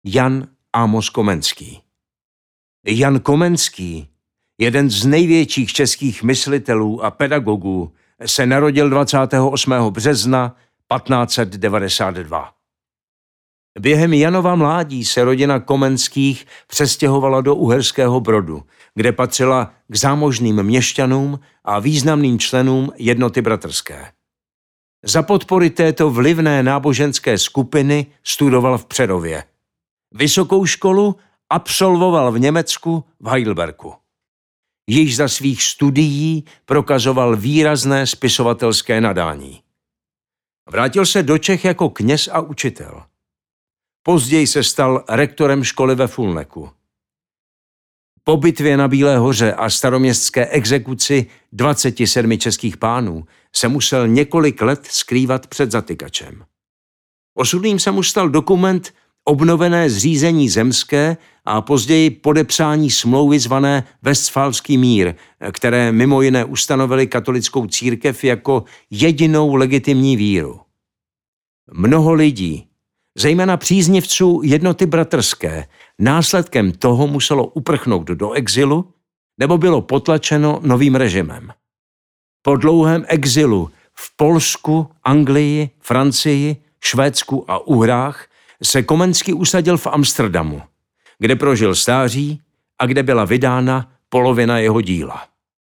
Jan Amos Komenský. Jan Komenský, jeden z největších českých myslitelů a pedagogů, se narodil 28. března 1592. Během Janova mládí se rodina Komenských přestěhovala do Uherského Brodu, kde patřila k zámožným měšťanům a významným členům Jednoty bratrské. Za podpory této vlivné náboženské skupiny studoval v Přerově. Vysokou školu absolvoval v Německu v Heidelbergu. Již za svých studií prokazoval výrazné spisovatelské nadání. Vrátil se do Čech jako kněz a učitel. Později se stal rektorem školy ve Fulneku. Po bitvě na Bílé hoře a staroměstské exekuci 27 českých pánů se musel několik let skrývat před zatykačem. Osudným se mu stal dokument obnovené zřízení zemské a později podepsání smlouvy zvané Vestfálský mír, které mimo jiné ustanovily katolickou církev jako jedinou legitimní víru. Mnoho lidí, zejména příznivců Jednoty bratrské, následkem toho muselo uprchnout do exilu nebo bylo potlačeno novým režimem. Po dlouhém exilu v Polsku, Anglii, Francii, Švédsku a Uhrách se Komenský usadil v Amsterdamu, kde prožil stáří a kde byla vydána polovina jeho díla.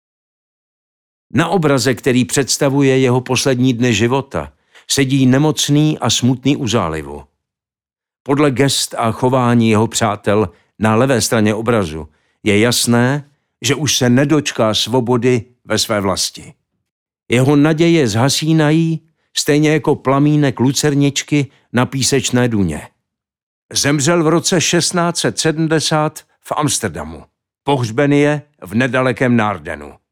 Na obraze, který představuje jeho poslední dny života, sedí nemocný a smutný u zálivu. Podle gest a chování jeho přátel na levé straně obrazu je jasné, že už se nedočká svobody ve své vlasti. Jeho naděje zhasínají, stejně jako plamínek lucerničky na písečné duně. Zemřel v roce 1670 v Amsterdamu. Pohřben je v nedalekém Naardenu.